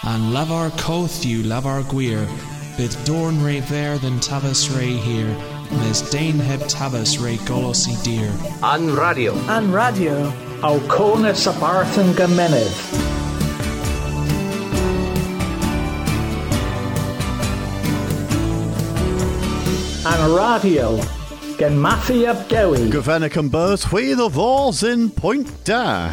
and lavar cothú lavar guir, bid dorn re ver than tabas re here, mes dain heb tabas re golosi dear. An radio, au cone sa barthen gymenydd. An radio, gen Matthew ab Dewi. Gyfennig yn bys, hwydd o fos in Point Da.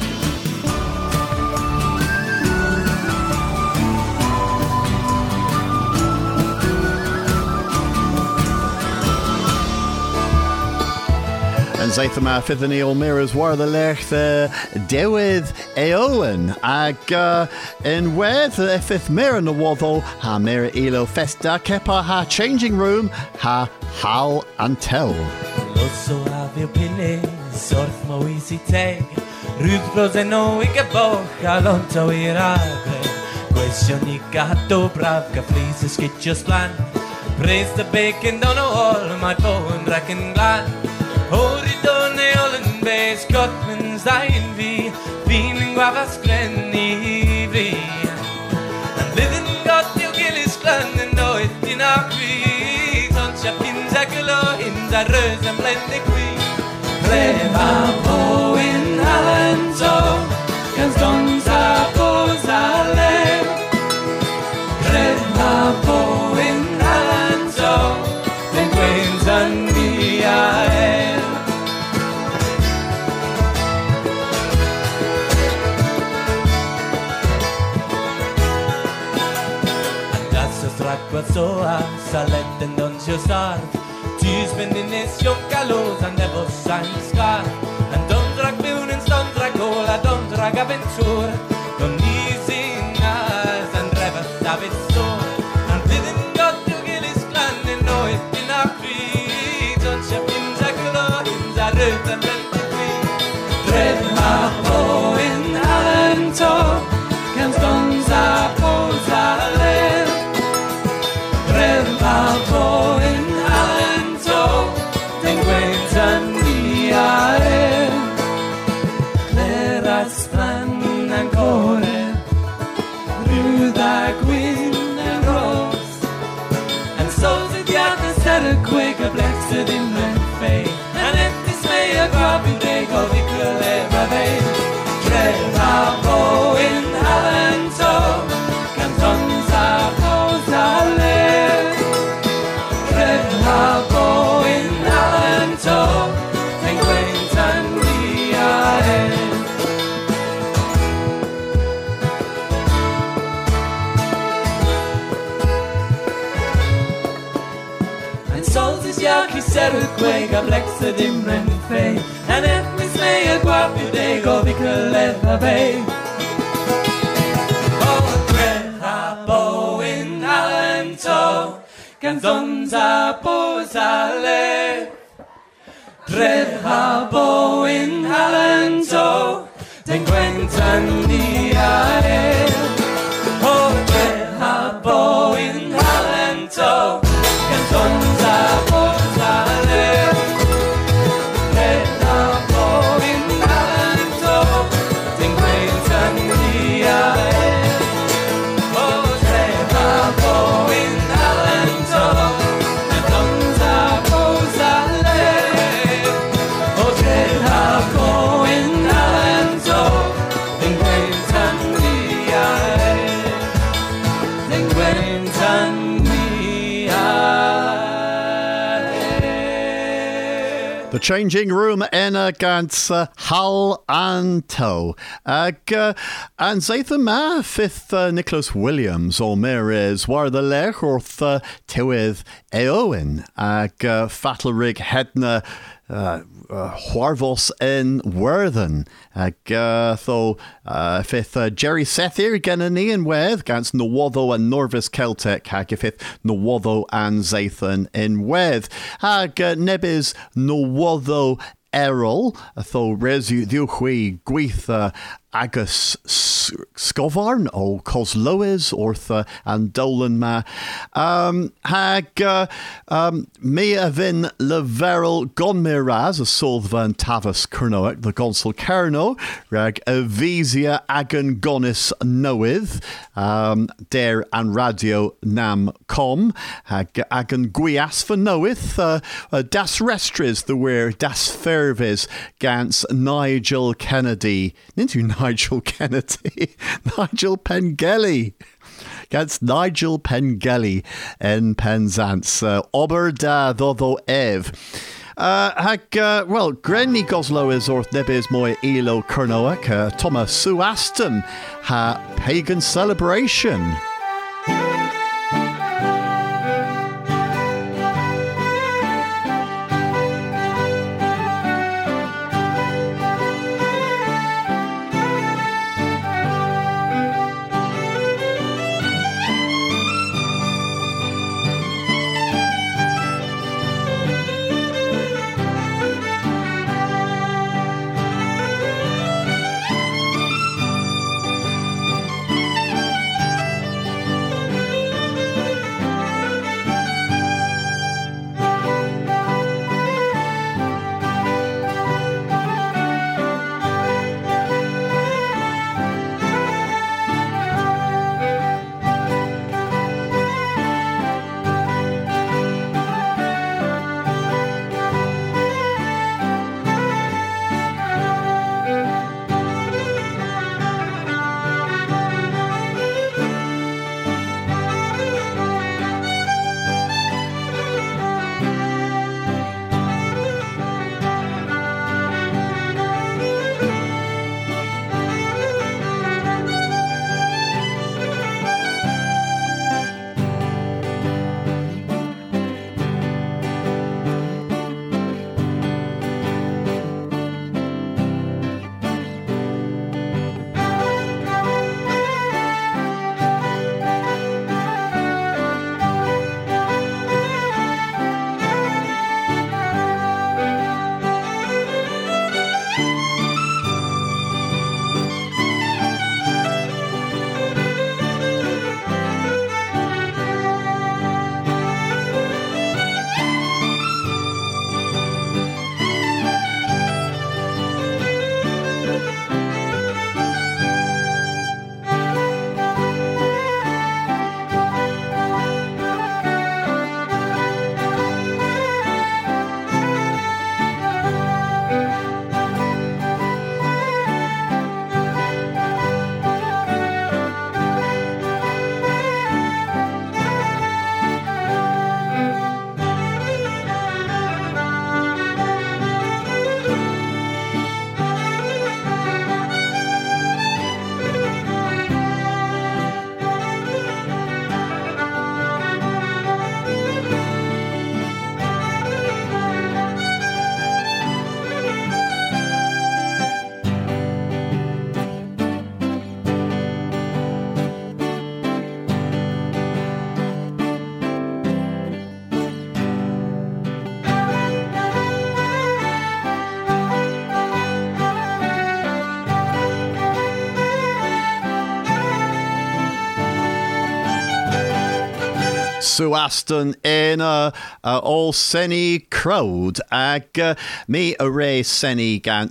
And zaith yma ffydd ni o mirrors war the lech dewydd eowen ag in wedd effith mir yn y woddol ha mir ilo festa kepa ha changing room ha hal and tell. Loso avio pinne sorth mo easy teg Ryd rosen o I gaboch a lonto I ragre Questioni gatto brav ga flis y skitio splan Praise the bacon down all my phone reckon glad Hori done all in base Cotman's dying vi Feeling guava skrenni vi And living got you gillis glan and no it in a vi Soncha pinza gulo hinza rös and blende qui Pleva po in Alento Cans donza posale Pleva po in Alento Den quentan via Soa salet and don't you start Tis bending is young gallows and never sang scar And don't drag buildings, don't drag cola, don't drag aventure Don't easy nas and rever David store And didn't got to gillis clan and know it in a free Don't you pins a glow in the root and rent the queen Dread hapo in Alento Can stones a posale Relavo in Alento Tenguentan viare Lera stran ancora Ruda gwyn and rose And so the diata said a quick a blessed in my faith And if this may a copy they go the clever bay Relavo in Alento Cantons a posale Hapo in Alento Tenguentan viare And souls is yaki serukwe ga blexed imren fei And if mis may a guapi de go vicoleva bay Oh, Hapo in Alento Canzons a posale Red Habo in Alento Tenguentan diare Oh, Red Habo in Alento Canzons a posale Red Habo in Alento Tenguentan diare Oh, Red Habo in The changing room in a gans hal and toe. And zaith yma fifth Nicholas Williams o Meres war the lech wrth tywydd eowen ag fatalrig hedna Huarvos in Worthen ag fifth Jerry Sethir genna ni yn wedd gans Nowoddo and Norvis Celtic ag fifth Nowoddo and Zathan in wedd ag nebys Nowoddo Errol tho resu ddiwchwi gweith agus scovarn o Coslowes ortha and Dolan ma. Me a vin le veril gonmiraz a solvan tavas kernoek the gonsel kerno rag a visia agan gonis noith der and radio nam com agan guias for noith das restres the where das fervis gans Nigel Kennedy into Nigel Kennedy Nigel Pengelly Gans Nigel Pengelly en Penzance ober da doddo ev well, Grenny Goslow is orth nebis moi elo kernoak Thomas Sue Aston ha pagan celebration. Sue Aston in all Senny crowd ag me array Senny gans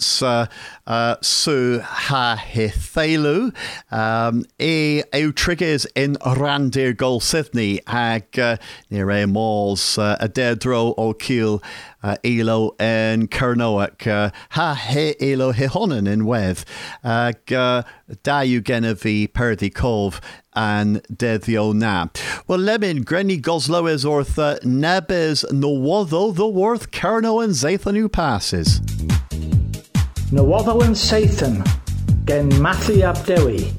Sue ha hithelu triggers in Randir Gol Sydney ag near a malls a dedro o kiel elo en Kernoak ha he elo hihonen in weth ag da you genevi perdi cove and deddio na. Well, Lemin, Grenny Goslow is ortha nebes no wotho the worth Kerno and Zathanu passes. No wotho and Sathan gen Matthew Abdewi.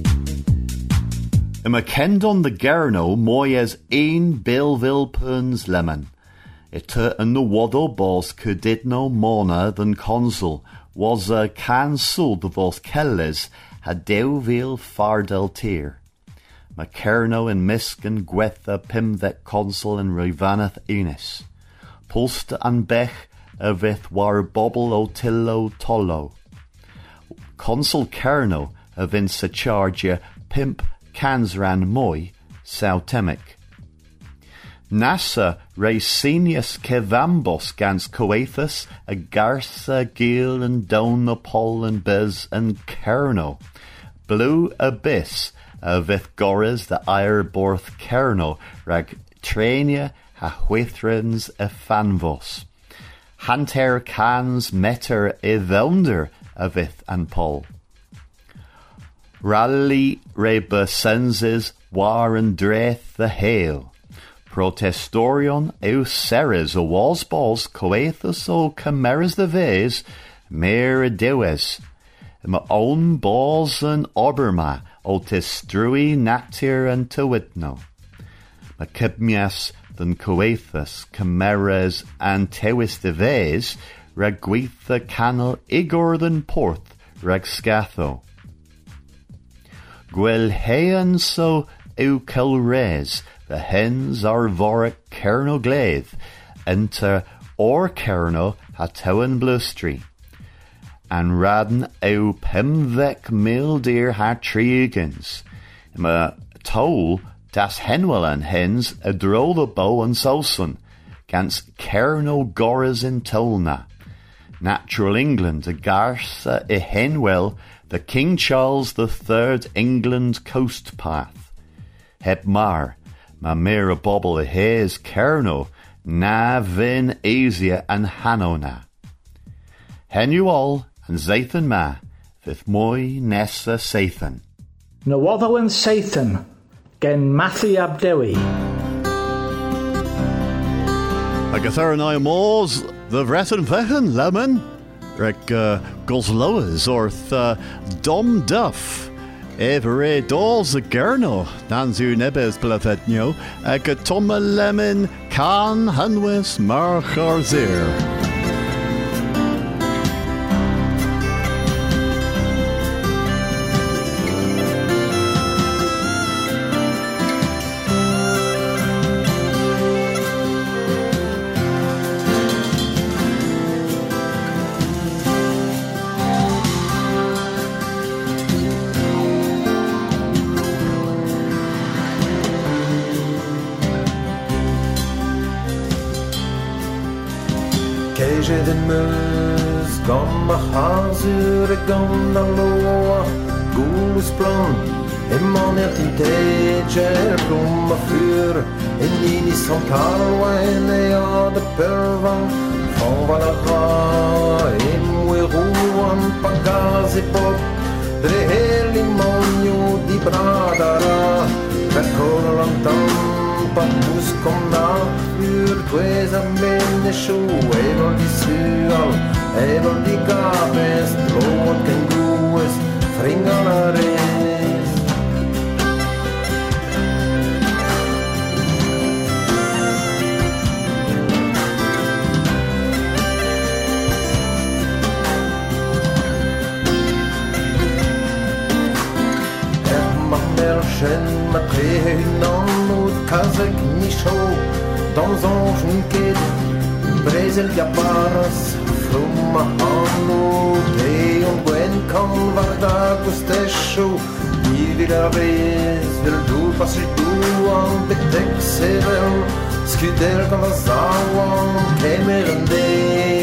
Ima kendon the Gerno moyes ein Billville puns lemon. It and no wotho bos cudidno mona than consul was a cancel the vos kelles had deuvil fardel tier. Macerno and Misk and Gwetha Pimvet Consul and Rivaneth Enis. Pulst and Bech avith war bobble o tillo tollo. Consul Cerno a vinsa chargia pimp cansran moi sautemic. Nasa racenius kevambos gans coethus a garsa gil and dona pol and bez and kerno. Blue abyss a vith goras the ire borth kerno rag trania ha huithrins a fanvos. Hanter cans meter e velnder a vith and pol. Rally reba senses war and dreth the hail. Protestorion eu seres o wasballs coethus o cameras the vase mer dewes. Ma own balls and oberma o testrui natir and tewitno. Ma kibmias than coethus cameras and tewis the vase raguith the canal igor than porth rag scatho. Gwel hean so eu kelres the hens are voric kerno glaive, enter or kerno ha tewen blustri. And radden eu pimvek mildeer ha triegans. Ma toll das henwellen hens a dro the bow and soulson, gans kerno goras in tolna. Natural England a garsa I henwell the King Charles III England coast path. Heb mar, ma mera bobble a haze kerno, na vin Asia and Hanona. Hen you all, and Zathan ma, vith moi nessa Sathan. Nawotho and Sathan, gen Mathi Abdewi. Agathar and I mors, the vretten vechen, lemon, rek gosloas, orth dom duff. Every dolls a gerno, nanzu nebes blathetnio, agatoma lemon, can hanwes marcharzir. Keje de meus, gom a hazur, gom da loa, gulus plan, emmanet in teger, gom a fyr, en nini som kalwain, ja de pervan, van valava, emwe ruan, pagazi pop, dre heli monio di bradara, percolantan, Patus kom nachfür, tuesa mennescho, ever di sual, ever di gabes, blod ken grues, fringalares. Ma préhunan ou kazek micho dans ange kid Brésil gabaras flumma hanno te on gwen kan varda gustecho Ivira vez vil du passi du an betek sevel Skuder kan vazawan kemerende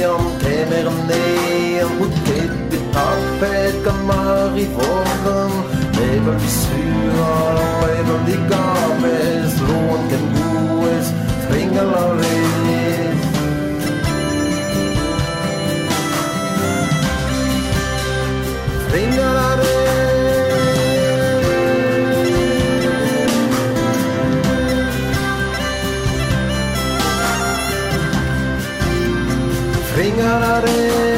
an utket bitapet kamari vorgan Ever di sual, ever di gabes, lån ken goes, fringalares. Fringalares.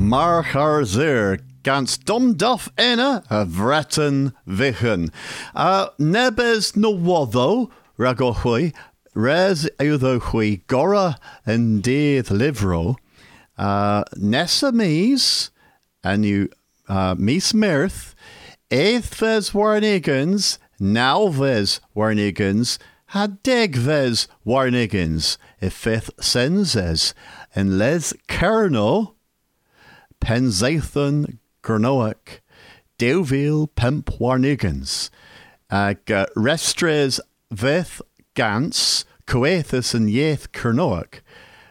Marchar Zir, gans dom duff ena a vretan vichen. Nebes no wado, ragohui, res eudhohui gora and death livro, nessa mis, and you mis mirth, eithves warnigans, nowves warnigans, hadegves warnigans, ifith senzes, and les kerno, penzathon Gurnoak, Deuville Pemp Warnigans, Restres Veth Gans, Coethus and Yeth Kernoak,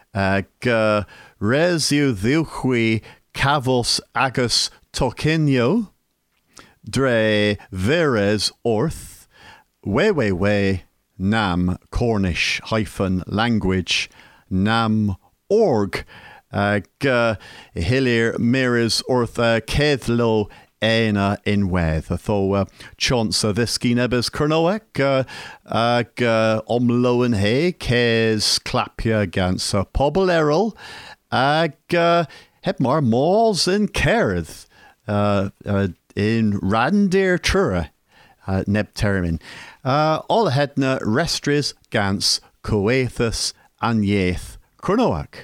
Resu Thilhui Cavos Agus Tokinio, Dre Veres Orth, We Nam Cornish -language, Nam org, Hilir Miras Ortha Kedlo Ena in Weth, Atho Chonsa Visky Nebes Kernoek, Omloen He, Kes Clapia Gansa Poblerel, Hepmar Malls in Kerth, in Randir Tura, Nebtermin, All Hedna Restris Gans Coethus and Yeth Kernoek.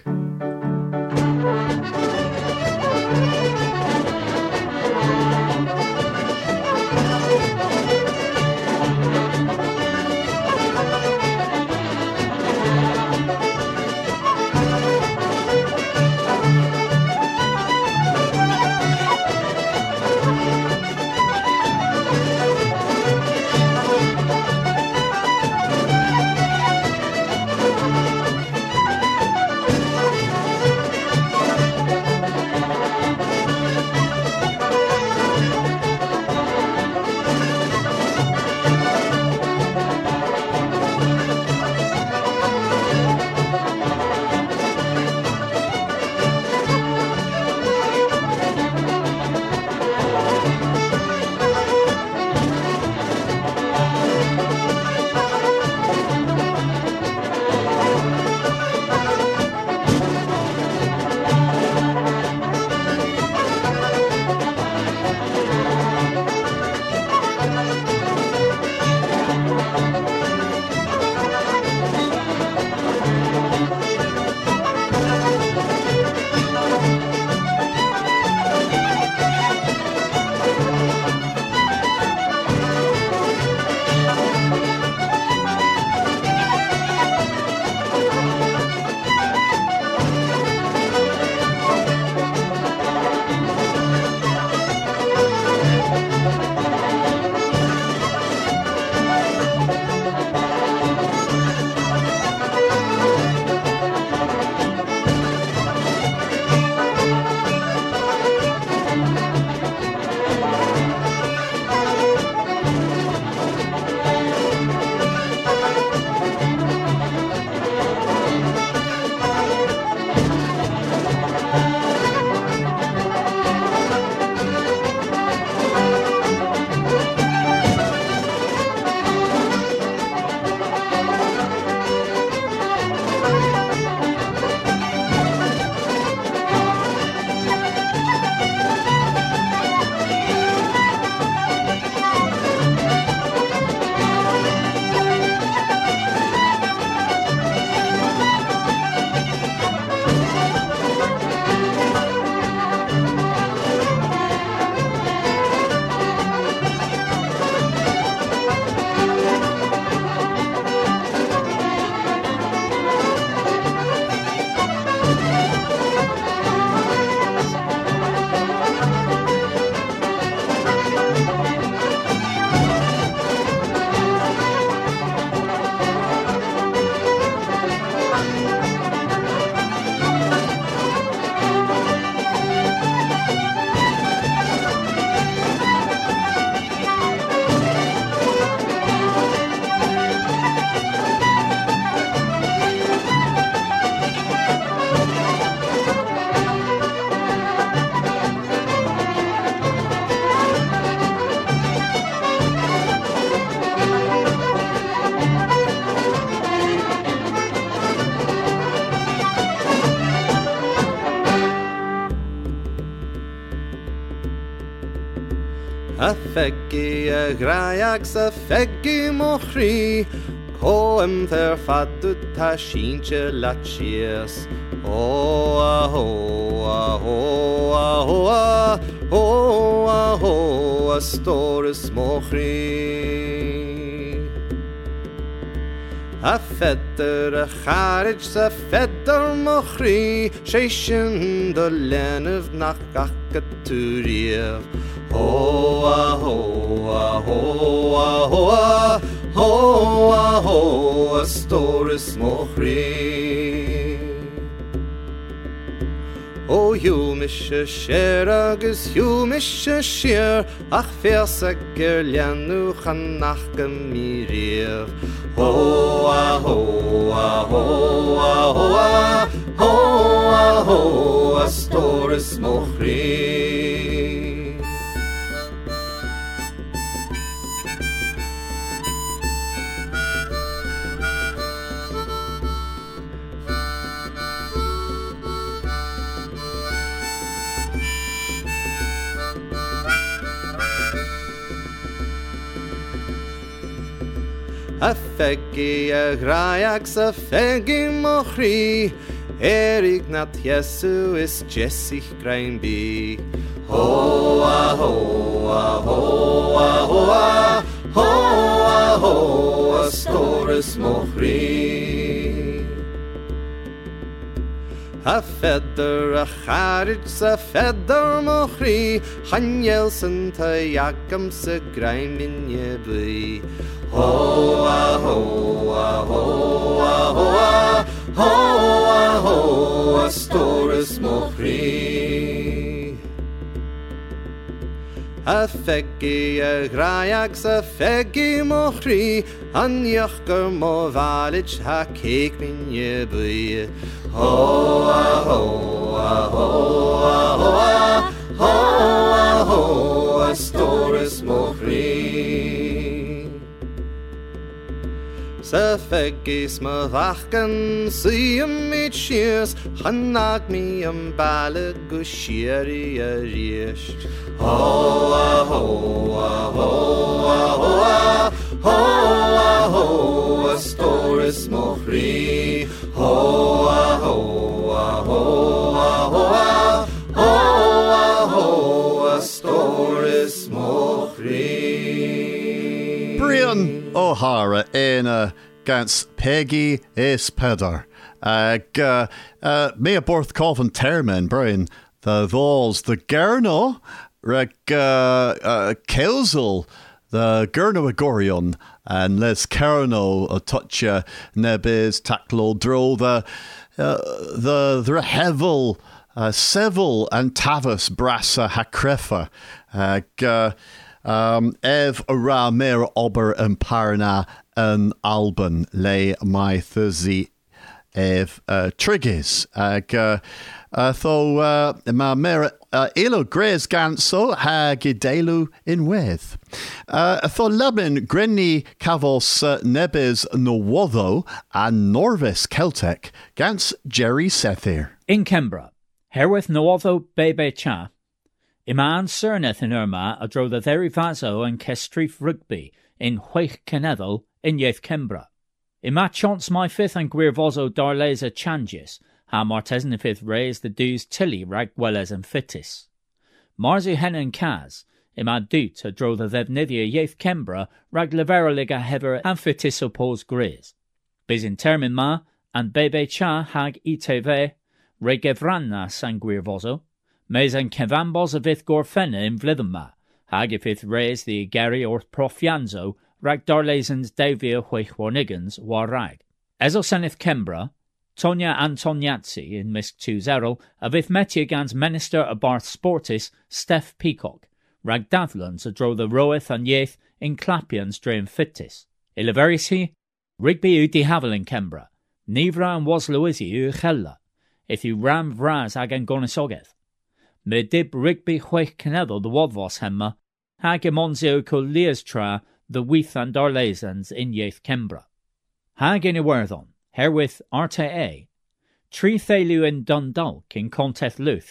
A fegi a graiag sa fegi mochri, Coem fer fadu ta shinche lachies. Oh, ah, oh, ah, oh, ah, oh, ah, oh, ah, oh, a storis mochri. A fedder a charage sa fedder mochri, Sheishin de lenev nach gakaturier. Oh, ah, oh, ah, oh, ah, oh, ah, oh, ah, oh, a storis mochri. O you mische sher agus you mische sher, ach versa gerlianu chanach gemirir. Ho ah ho ah ho ah ho ah ho ah ho, a storis mochri. A fegi a graiag sa fegi mochri, Erig nat Jesu is Jessich grain bi. Ho ah ho ah ho ah ho ah ho ah ho, a storis mochri. A fedder a charage sa fedder mochri, Chanjelsen ta jagam sa grain minje bli. Ho ah ho ah ho ah ho ah ho ah ho, a storis mochri. A fegi a graiag sa fegi mochri, An jochger mo valich ha keek minje bli. Ho ah ho ah ho ah ho ah ho ah ho, a storis mochri. Sa fegis ma vachen siam mit shears, Chanag mi balle gushiri a riest. Ho ah ho ah ho ah ho ah ho ah ho, a storis mochri. Ho ah ho ah ho ah ho ah ho ah ho, a storis mochri. Brian O'Hara in gans Peggy is Pedder. Me a borth coven termen, Brian, the those the Gerno, Kelzel, the Gerno Agorion, and Les Kerno, a toucha nebis, taclo dro, the Hevel, Seville and Tavus Brassa Hakrefa, Ev ra mer ober and Parna an Alban lay my thursday ev Triggis. Tho ma mer ilo gres ganso ha gidelu in with. Tho lebin grenni cavos nebis no wotho and Norvis Celtic gans Jerry Sethir. In Kembra, herewith no wotho bebe cha. Iman cerneth in Irma a dro the very vaso and kestrif rugby in Huich Kenedal in Yeth Kembra. Ima chance my fifth and gwir vozo darleza changes, ha martesan the fifth raise the dues tilly rag welles and fittis. Marzu hen and kaz, ima doot a dro the vevnidia Yeth Kembra rag levera liga hever and fittis oppose griz. Biz in termin ma and bebe cha hag itv, regevranna sanguir vozo. Mes en kevambos a vith gorfena in vlidama, hag if ith raise the Gary or profianzo, rag darlezens davia huich warnigans war rag. Ezo senith Kembra, Tonya Antoniazzi in Misk 2-0, a vith metiagans minister a Barth Sportis, Steph Peacock, rag davlans a dro the roeth and yeth in clapians drain fittis. Ilaverisi, Rigby u di havel in Kembra, Nivra and Wasloisi u chella, if you ram vraz agan gonisogeth. Me dib Rigby huich Kenedal the wadvos hemma, hag emonzio colias tra the weath and darlezans in Yeth Kembra. Hag in herewith RTA, Tri Thelu in Dundalk in Conteth Luth,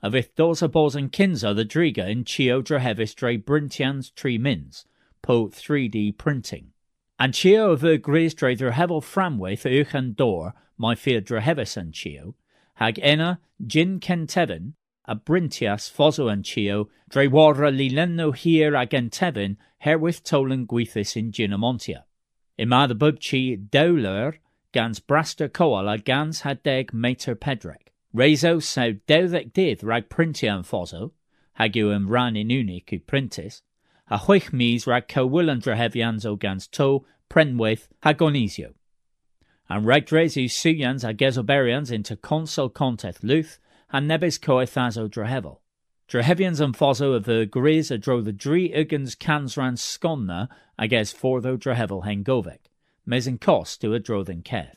a vith dos a bos and kinza the driga in chio drehevis dre brintians 3 mins, po 3D printing. And chio of the gris dre drehevel framwaith uch and door, my fear drehevis and chio, hag enna gin kentevin, a brintias foso and chio, dre warra lilenno here ag entevin, herewith tolan guithis in ginamontia. Ima the bubchi dowler, gans braster koala gans hadeg meter pedrek. Rezo sau dewdec dydd rag printian foso, hag yw ran in unig yw printis, a chwech mis rag cywil and drehefians o gans to, prenwaith, hag onisio. And rag dresu suyans a gezoberians into consul conteth luth, and nebes coeth as o drehevel. Drehevians and foso of the gris a dro the dri ugans cansran skonna, ages fortho drehevel hengovek, mes in cost to a drodden keth.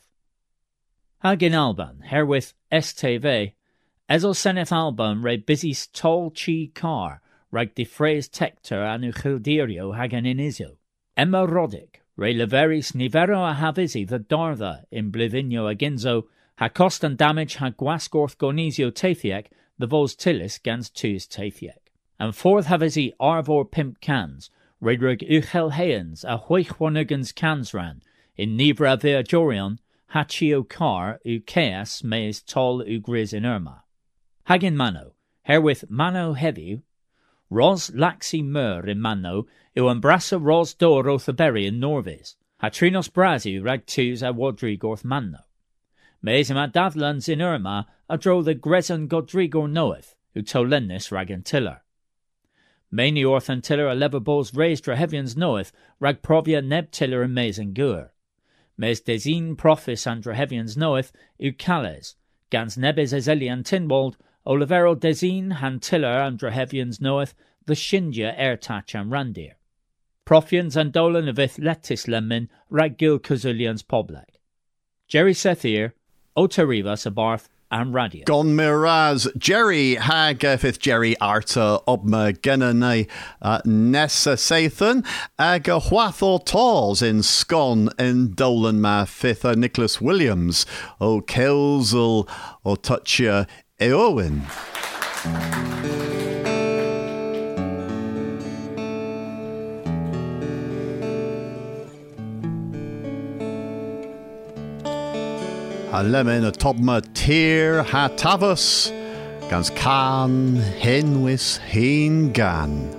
Hag in Alban, herewith STV, Ezo seneth Alban re busis tol chi car, rag defrays tector anu childirio hagan in isio. Emma Rodic, re leveris nivero a havisi the dartha in blivinio aginzo, ha cost and damage ha guasgorth gonisio tethiek, the vos tillis gans tuis tethiek. And forth havisi arvor pimp cans, redrug uchel heans a huichwanugans cans ran, in nivra vea jorion, hachio car u chaos meis tol u gris in Irma. Hagin mano, herewith mano heavy, ros laxi mur in mano, u embrassa ros dor othaberi in Norvis, hatrinos brasi ragtus a wadrigorth manno. Meis ima davlans in Irma, a dro the gresan godrigor noeth, u tolennis ragantiller. Maini orthantiller a leverbos raised rehevians noeth, rag provia nebtiller in meis and gur. Mes desin profis andrehevians knoweth, Eucales, gans nebes ezelian tinwald, olivero desin hantiller andrehevians knoweth, the shinja ertach and randir. Profians and dolan of letis lemin, raggil cuzulians poblek. Jerry Sethir, Otarivas abarth, and radio. Gon miraz Jerry hag fifth Jerry Arta obma genanai Nessa Sathan ag Hwathor Tors in Scon in Dolan ma fifth Nicholas Williams o Kelzel o Toucha Eowyn. A lemon a tobma tear ha tavus, gans can henwis hen gan.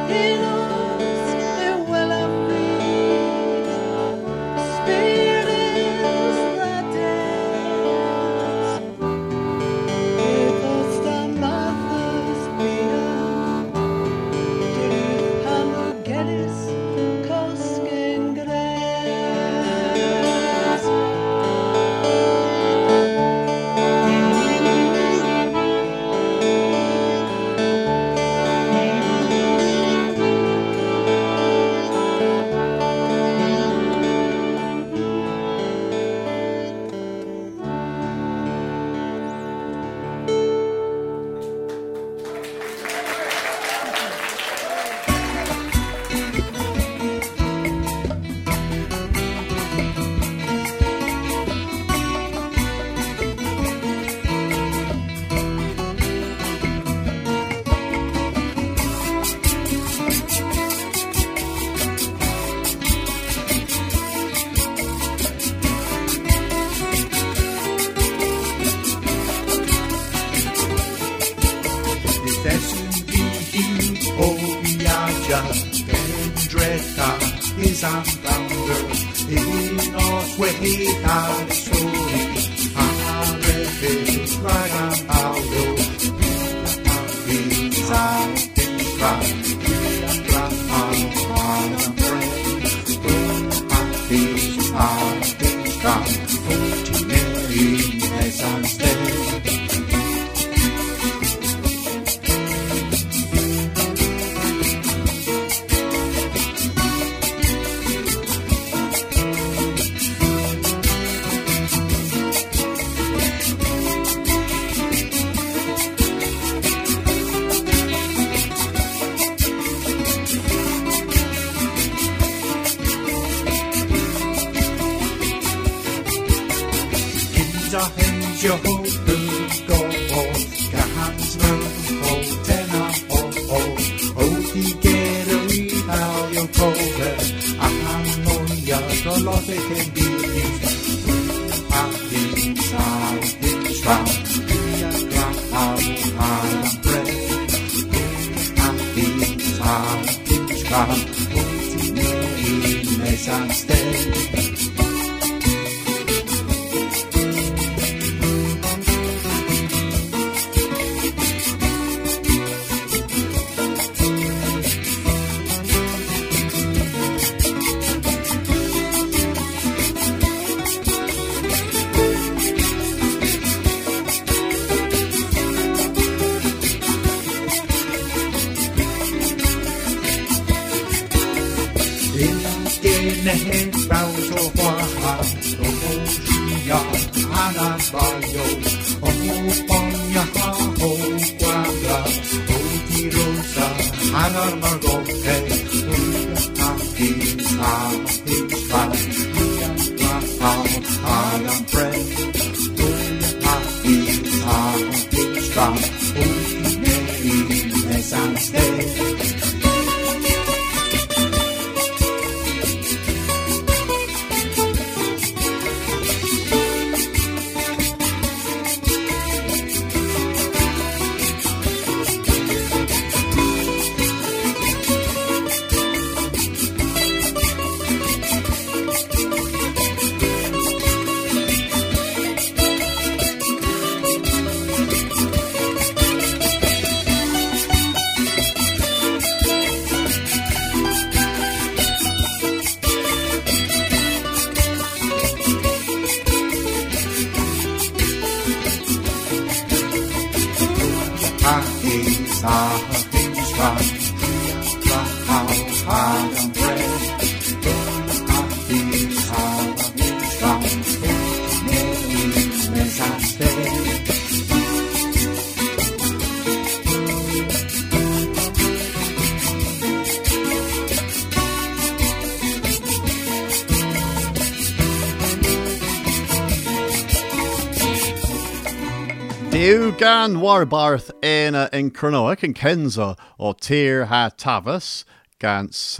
Gan Warbarth Aina in Cronoic and Kenza or Tyr ha Tavis Gans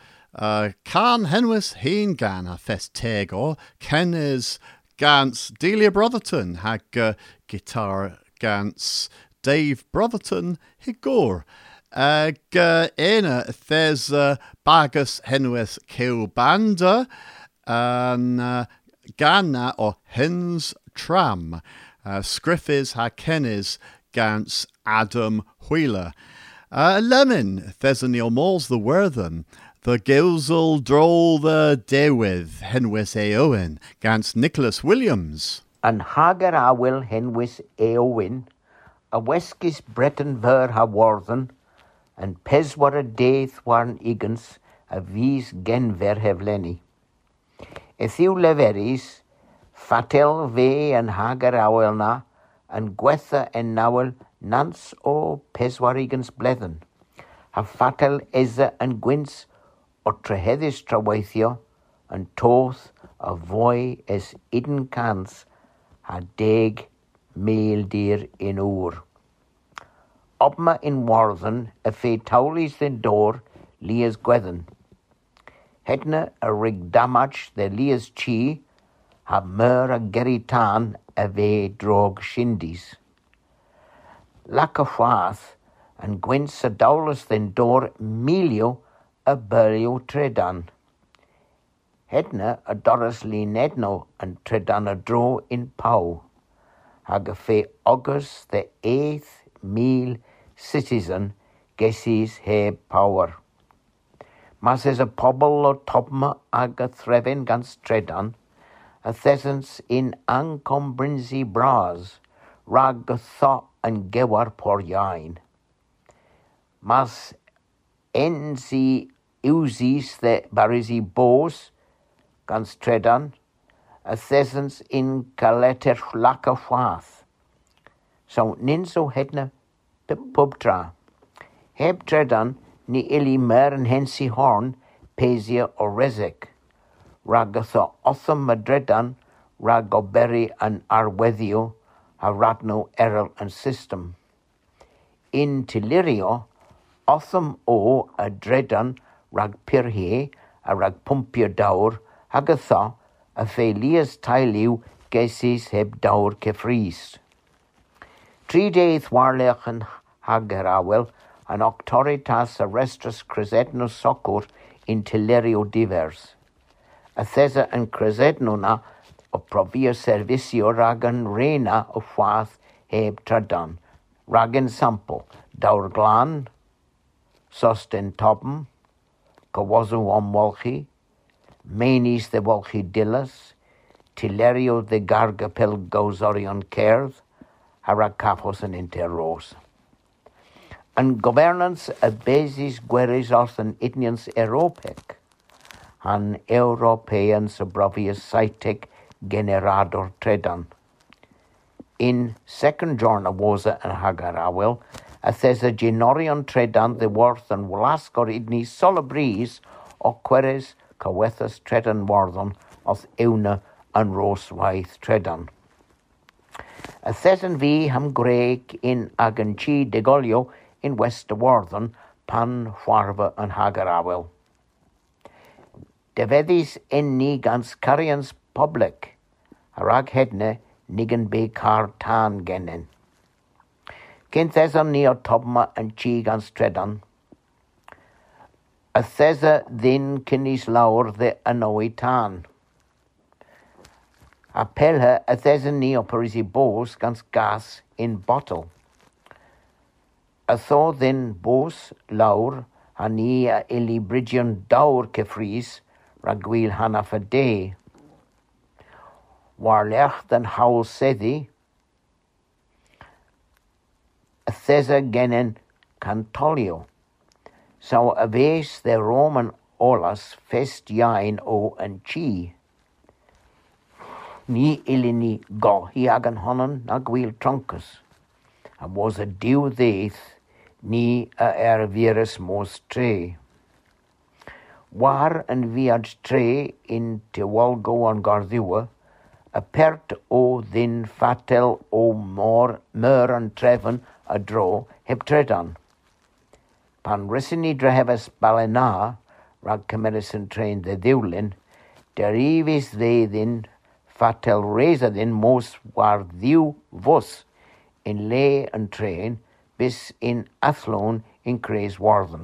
Can Henwis Heen Gan a Fest Tego Ken is Gans Delia Brotherton hag guitar Gans Dave Brotherton Higor Éine there's bagus henwys cew banda and ganna o hens tram. Scriffis ha kennis gans Adam Wheeler. Lemon there's an Moles the Worthen. The Gilsel droll the Dewith henwys Owen gans Nicholas Williams. And hager awil henwys Owen. A weskis Breton ver ha worthen. And peswar a death warn igans a vis gen ver hevleni. Ethiw leveris, fatel ve and hager awel na, and gwetha en nawel nans o peswar igans blethen. Ha fatel eza and gwins o trehedis traweithio, and toth a voy es iden cans ha deg meal deer in oor. Opma in Warthen, a fe taulis den door, lias gwethen. Hedna a rig damage the lias chi, ha mer a geritan a ve drog shindis. Lack a fwath, and gwins a daulis den door milio a burio tredan. Hedna a doris linedno and tredan a dro in pau. Hag a fe august the 8th meal citizen gessis heb power. Mas is a pobl o topma ag a threfyn gans tredan, a thesans in ancombrinsi bras, rag a tho and gewar por yain. Mas ensi usis the barisi bos gans tredan, a thesans in caleter laka fwath. So ninso hedna pubtra. Heb tredan ni illi mer en hensi horn pesia o rezek. Ragatha otham madredan ragoberi an arwedio haratno errol and system. In Tilirio otham o a dredan rag pirhe a rag pumpia daur hagatha a felias tailiu gesis heb daur kefries. 3 days warlech and hagerawel an octoritas arrestus cresetno socor in Telerio divers. A thesa and cresetno na o provia servicio ragan reina o fwath heb tradan. Ragan sample daur glan, sosten toppen, kawazu om walchi, menis the walchi dillas, Telerio the gargapel gozorion cares, harakapos and interros. And governance a basis gueris orthan idnians Europec, an European subrovius saitic generador tredan. In second journal Wosa and Hagarawel, a thesa genorion tredan the worth and Walascor idni solabris o queres cawethas tredan worthon of Euna and Roswaith tredan. A thesan vi ham greg in Aganchi de Golio in West Worthon, Pan, Farva and Hagarawel. Devedis in Nigans Carians public, Harag Hedne, Nigan be car tan genen. Kinthesan neo Tobma and Chigans Tredan. A thesa then kinis laur the anoi tan. A pelha a thesa neo parisi bos gans gas in bottle. A tho then bos laur hania illi brigion daur kefries ragwil hana fa day. Warlech dan haul sedi a thesa genen cantolio. So a vase the Roman olas fest yain o and chi. Ni illini go hiagan honon nagwil trunkus. A was a dew death ni a virus most tre. War and viad tre in Tewalgo on Gardiwa, a pert o thin fatel o mer and treven a draw heb tredan. Pan risini drehebas balena, rag camerison train the diwlin, derivis they then fatel reza then most war diw vos in lay and train, bis in Athlone in Craeswarden.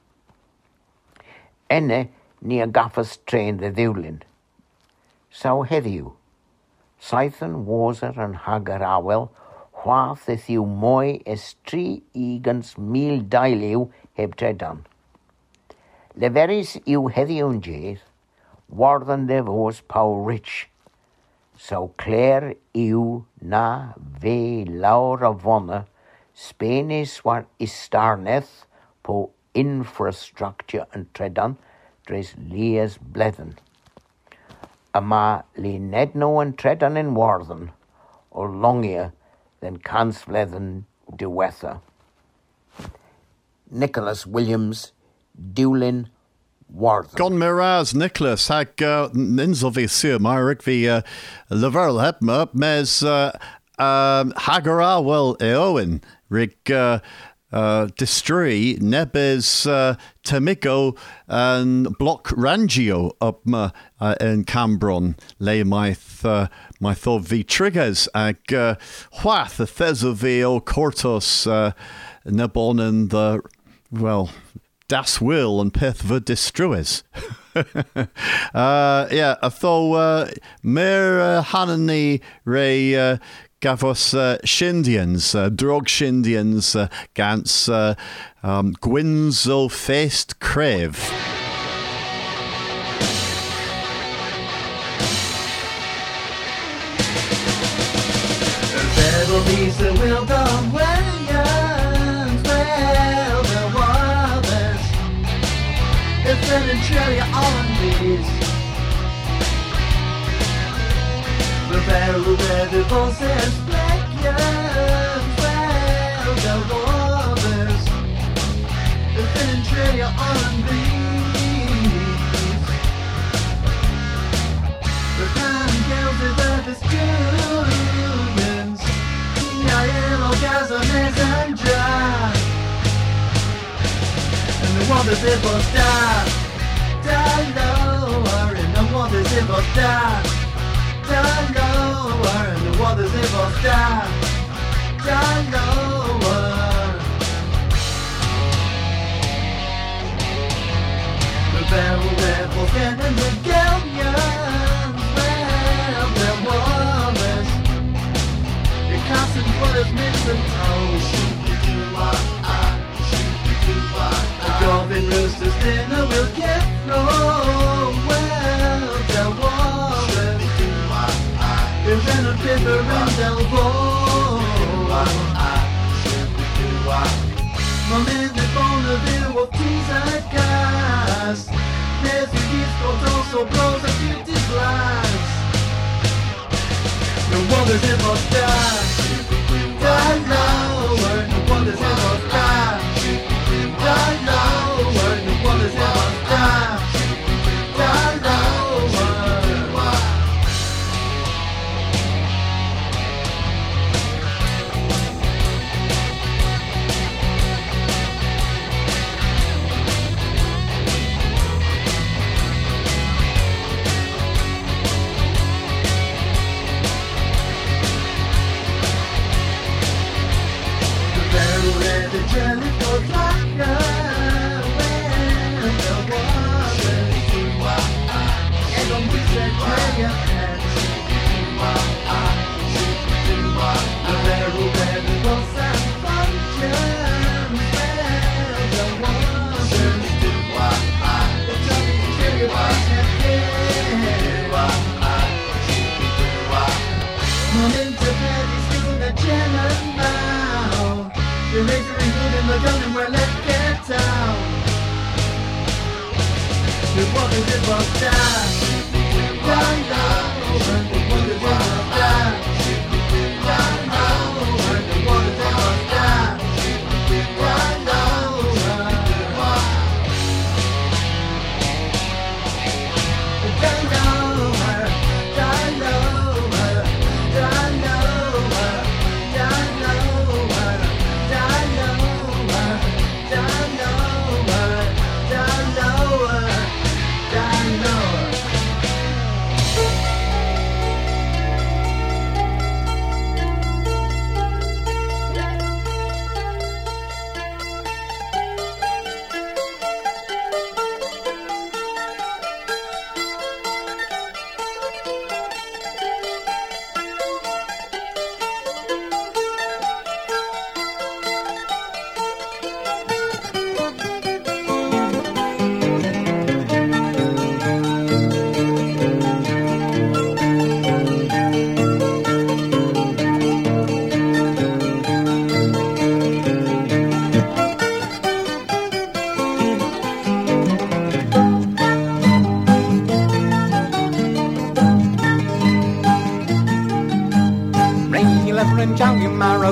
Enne near gaffers train the ddiwlin. Saw heddiw, Saithan Woser and Hagar Awel, chwath yw mwy es 3,000 dailiw heb tredan. Leveris yw heddiw'n jedd, Warden devos pau rich. So Claire yw na ve laur a vonna, Spanis war istarneth po infrastructure and tredan, dres lias blethen. Ama li nedno and tredan in Warden, or longier than cans blethen diwetha. Nicholas Williams, Dewlin, Warden. Gon miraz Nicholas hag ninzovi sir myrick vi leverl hepma mes hagara well eowen rig distri nebes temigo and block rangio up in Cambron lay my thought v triggers ag whath the thesovio cortos nebon and the well das will and pith the distrues. Yeah, I thought mer hanani re gavos shindians, drog shindians gans gwynzo faced crave. There will be the will go Williams, well, the waters. It's an interior on these. The barrel where the voices black young, well, the waters. It's an interior on these. The time girls about the students. Yellow gasoline and dry. And the waters it was die lower. And the waters it was die lower. And the waters it was die lower. The barrel red was getting the galleons. Well, there was Constant brothers mistletoe. The golden rooster's dinner will get thrown. Well, there was in a paper and elbow. Mom in the Bonneville will tease a cast. There's the gift also blows a beauty glass. No wonders it must die lower. No wonders it must die lower. No wonders it must die lower. The jelly for vodka, well, the water, and on which that prayer hands. The barrel where the boss and functions, well, the water, the Johnny Cherry boss and Mom into bed, he's still the jelly now. The razor is good in the gun and we're let's get down. The waters it must die lower. The waters it must die lower. The waters it must die lower.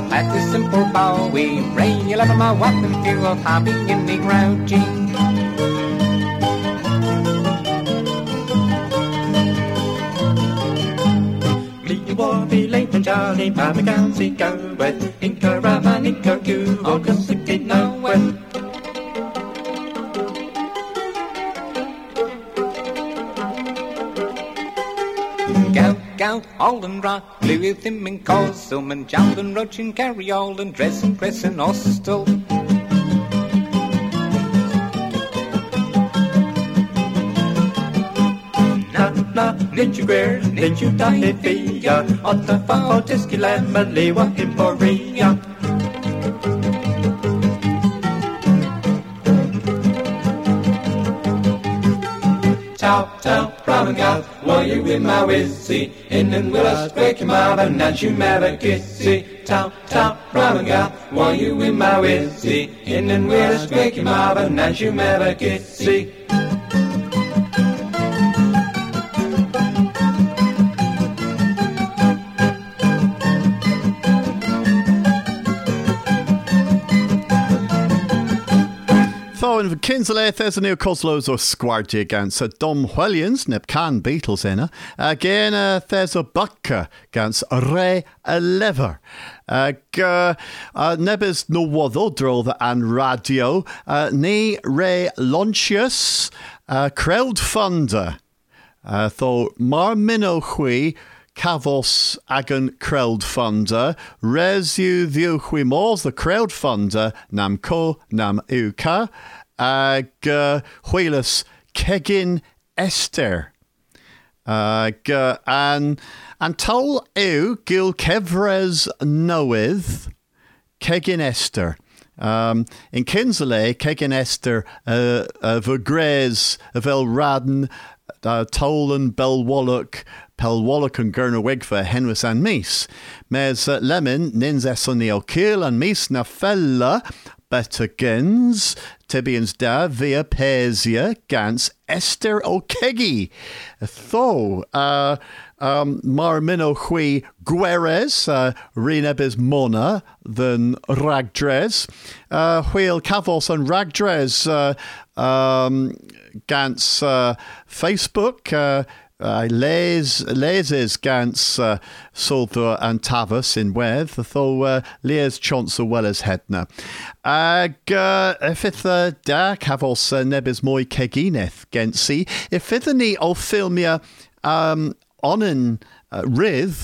I'll pat this simple Bowie. Ray, you love my weapon, fear of having in the grouchy. Me war be late and jolly, by my gownsy go with. Inca Raman, Inca Goo, all cause it did no with. Gout, Alden Rock, Blue with him and Cosum and Jalden Roach and Carry Alden, Dress and Cress and Hostel. Na, knit you greer, knit you die fia, Otta fa, Tiski Lemma, Lewa Emporia. Tau, Brahmangal, why you in my wizzy? In and will I break him out and not you never kissy. Tau, Brahmangal, why you in my wizzy? In and will I break him out and not you never kissy. Yn Kinsale, there's a new Coslos or Squarty against Dom Williams, neb can Beatles in her. Again, there's a Bucka against Ray Lever. Nebis no waddo drodd and radio. Ni Ray Launchius, crowdfunder. Tho mar minnow hui. Cavos agan crowdfunder, resu ddiw chwi mors the crowdfunder nam co nam uca, ag chweilus Kegin Esther. And tol ew gil kevres noeth Kegin Esther. In Kinsale, Kegin Esther vagres vel raden Tolan Belwallock Pelwallock and Gurna Wigfa Henwis and Mees. Mes Lemon Nins Essoni O'Kiel and Mees na fella Betagins Tibians da via Pesia Gans Esther O'Keggy. Tho Marmino Hui Gueres Renebis Mona than Ragdres. Wheel Cavos and Ragdres Gans Facebook Les Gans Sulthur and Tavus in Weth, though Les Chancellor well as Hedna. Fifth da Cavos Nebis Moi Kegineth Gensi. If fifthany o filmia onen Rith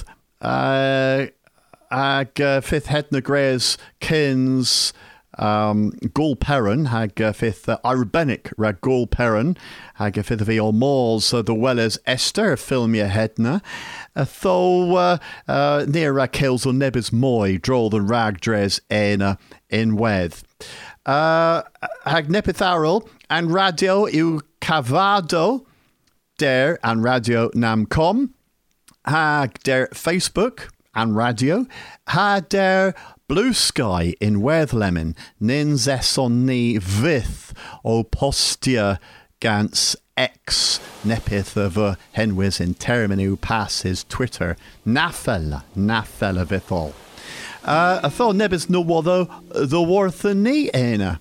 fifth Hedna Grays Kins Gul Perrin hag fifth Arbenic rag Gul Perrin hag fifth of all Moors the well as Esther filmia hedna though near Raquel's or Nebis Moy draw the ragdres in Weth hag Nepitharol and radio u Cavado der and radio Namcom hag der Facebook and radio had der Blue Sky in Werthlemon, nins essonni vith o postia gans X nepith of henwis in terminu pass his Twitter nafella vithol. I thought nebis no wado the worth a ni ena.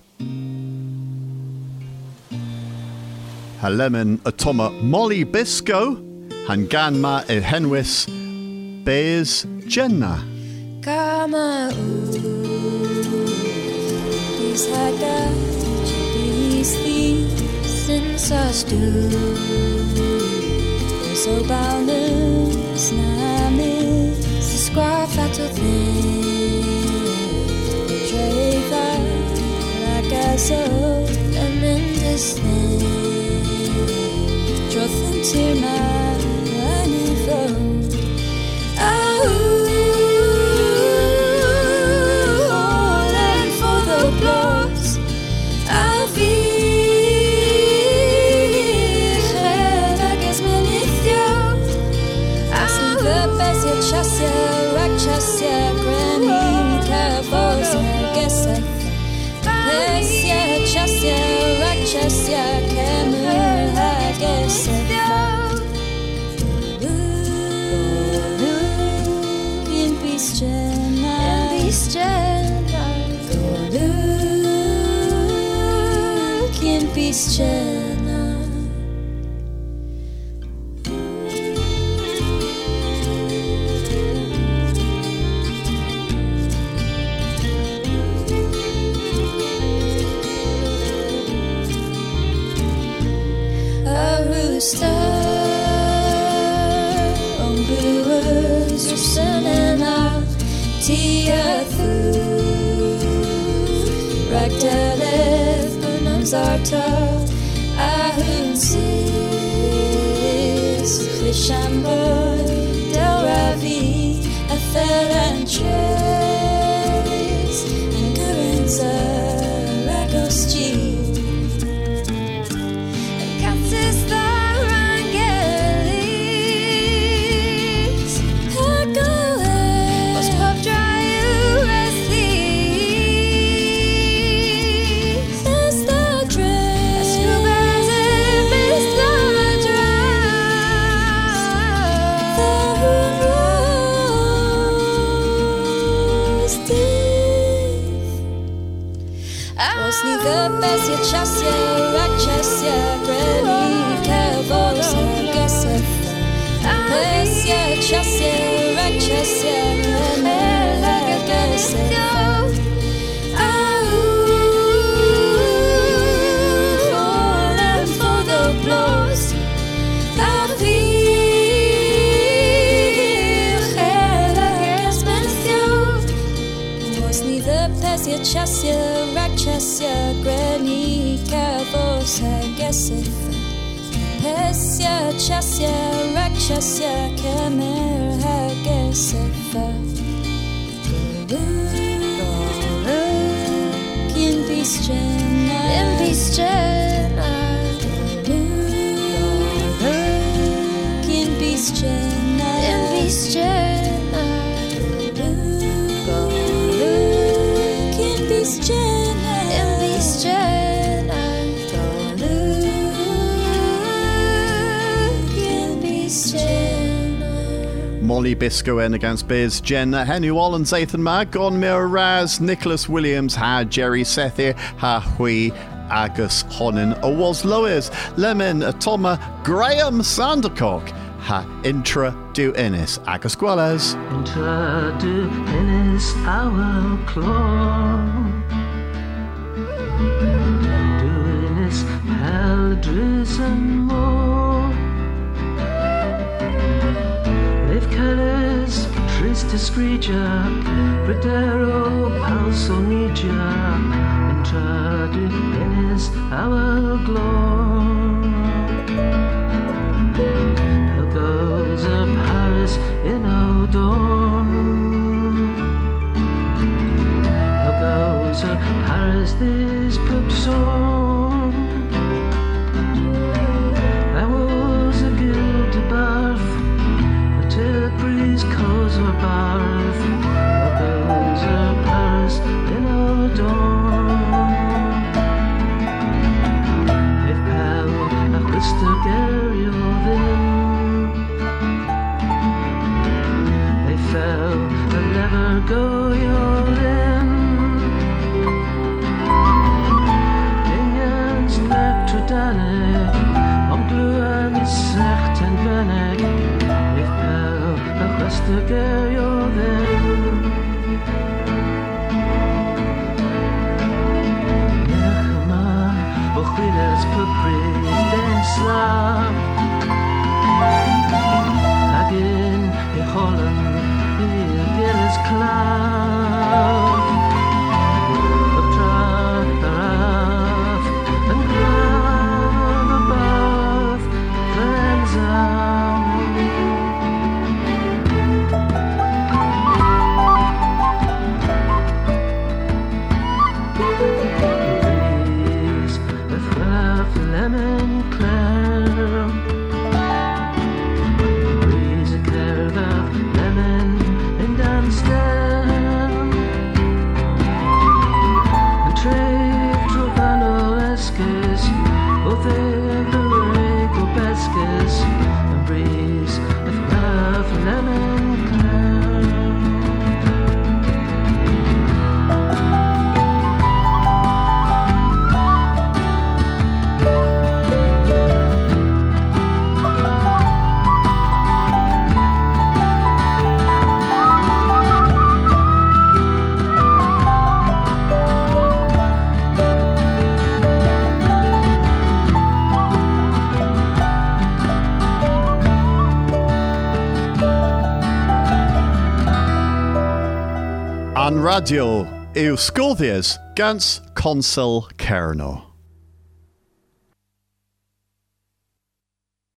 Halemon atoma Molly Bisco and ganma e henwis bez Jenna. Kama these haga these thieves in sastu so boundless namis square fatal thing treva like a soul and in this thing truth into my phone. Rakshasya Granny Carabos Geseth Pesya Chasya Rakshasya Kamur Geseth piszczena. Zarta ahun sis Chlishamber del Ravi Athel and Trace and Garenza Ragosti and Katsis the Rangelis Hagoes was pop dry Bessie Chassia, Rakchassia, Granny, Cowboys, Gesef. Bessie Chassia, Rakchassia, Granny, Gesef. For the blows, Bessie Chassia, Rakchassia, Granny, Cowboys, Gesef. Bessie Chassia, Rakchassia, Kamer, Gesef. In Piszczena, in Piszczena. In Piszczena, in Piszczena. Molly Bisco in against Biz, Jen Henry Wallen, Zathan Mag, Gon Mir Raz, Nicholas Williams, Ha Jerry Sethi, Ha Hui, Agus Honin, Was Lois, Lemon, Toma, Graham Sandercock, Ha Intra Du Innis, Agus Guales. Intra Du Innis, our claw. Du Innis, Heldris and more. Calis, Tristis Regia, Bredero, Palsonija, Intra Du Innis, our glory. There goes a Paris in Odon. There goes a Paris this Pupson. There was a guilty birth. Till breeze calls her barth, a bells of Paris in our dawn. If Pell a Christa Gerriovin, they fell and never go your in. Dingens Nectar Danek, on glue and Secht and Venek. The girl you're there. Nechma, Bochiles Pupri, Denslam. Again, Holland, Gillis Cloud. And grab above, cleanse out. Lemon Claire radio yw Sgwrddies gans Consul Cerno.